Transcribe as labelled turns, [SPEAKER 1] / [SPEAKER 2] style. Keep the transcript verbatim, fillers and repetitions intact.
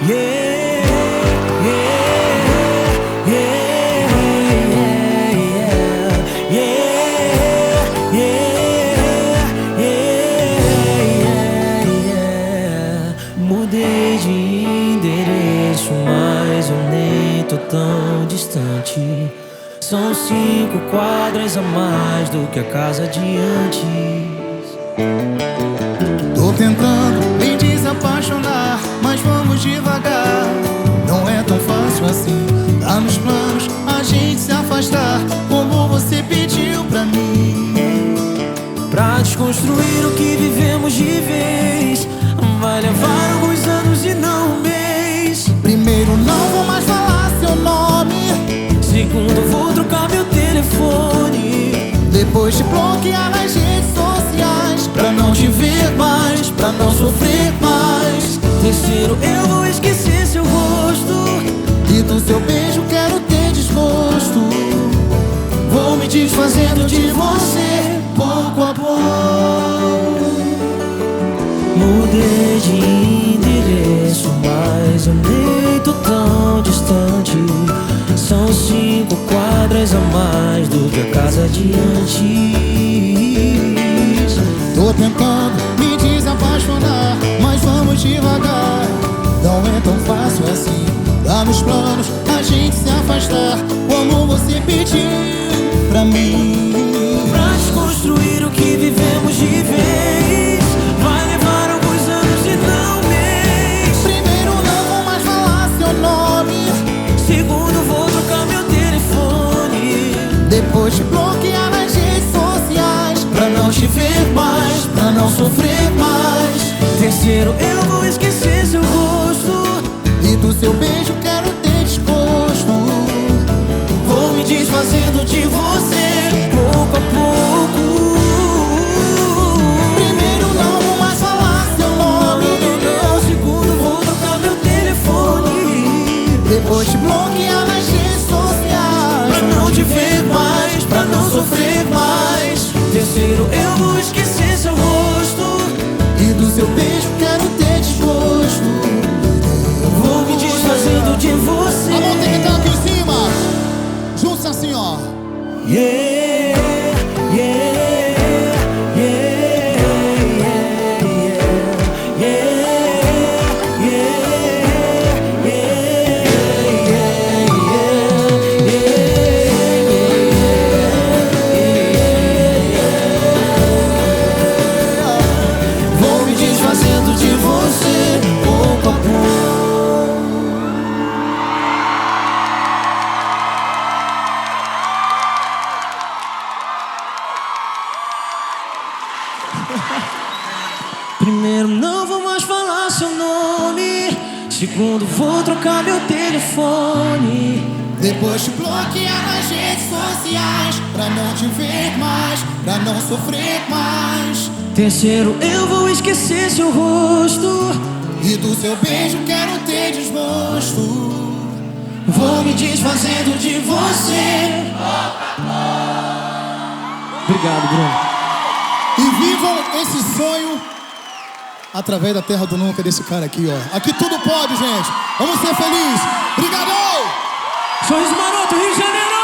[SPEAKER 1] Yeah, yeah, yeah, yeah, yeah, yeah, yeah, yeah. Mudei de endereço, mas eu nem tô tão distante. São cinco quadras a mais do que a casa de antes.
[SPEAKER 2] Tô tentando me desapaixonar, mas vamos devagar. Não é tão fácil assim. Tá nos planos a gente se afastar, como você pediu pra mim.
[SPEAKER 1] Pra desconstruir o que vivemos de vez, vai levar alguns anos e não um mês.
[SPEAKER 2] Primeiro, não vou mais falar seu nome.
[SPEAKER 1] Segundo, vou trocar meu telefone.
[SPEAKER 2] Depois te bloquear nas redes sociais, pra não te ver mais, pra não sofrer mais.
[SPEAKER 1] Terceiro, eu vou esquecer seu rosto,
[SPEAKER 2] E do seu beijo quero ter desgosto. Vou me desfazendo de você, pouco a pouco.
[SPEAKER 1] mudei de endereço, mas eu nem tô tão distante. São cinco quadras a mais do que a casa de antes.
[SPEAKER 2] Tô tentando me desapaixonar, mas vamos devagar. Não é tão fácil assim. Tá nos planos a gente se afastar, como você pediu pra mim.
[SPEAKER 1] Pra desconstruir o que vivemos de vez, vai levar alguns anos e não um mês.
[SPEAKER 2] Primeiro, não vou mais falar seu nome.
[SPEAKER 1] Segundo, vou trocar meu telefone.
[SPEAKER 2] Depois te bloquear nas redes sociais, pra não te ver mais, pra não sofrer mais.
[SPEAKER 1] Terceiro, eu vou esquecer seu rosto,
[SPEAKER 2] E do seu beijo quero ter desgosto.
[SPEAKER 1] vou me desfazendo de você, pouco a pouco.
[SPEAKER 2] Primeiro, não vou mais falar seu nome.
[SPEAKER 1] Não, segundo, vou trocar meu telefone.
[SPEAKER 2] Depois te bloquear nas redes sociais,
[SPEAKER 1] Pra não te ver mais, pra não sofrer mais. Terceiro, eu vou esquecer seu rosto,
[SPEAKER 2] E do seu beijo quero ter desgosto.
[SPEAKER 1] vou me desfazendo de você.
[SPEAKER 2] A mão tem que estar aqui em cima. Juntos assim, ó.
[SPEAKER 1] Yeah, yeah, yeah, yeah, yeah, yeah, yeah. Vou me desfazendo de você, pouco a pouco. Primeiro, não vou mais falar seu nome. Segundo, vou trocar meu telefone.
[SPEAKER 2] Depois te bloquear nas redes sociais, pra não te ver mais, pra não sofrer mais.
[SPEAKER 1] Terceiro, eu vou esquecer seu rosto,
[SPEAKER 2] E do seu beijo quero ter desgosto.
[SPEAKER 1] vou me desfazendo de você. Obrigado, Bruno.
[SPEAKER 2] E vivam esse sonho através da terra do nunca desse cara aqui, ó. Aqui tudo pode, gente. Vamos ser felizes. Obrigadão!
[SPEAKER 1] Sorriso Maroto, Rio de Janeiro!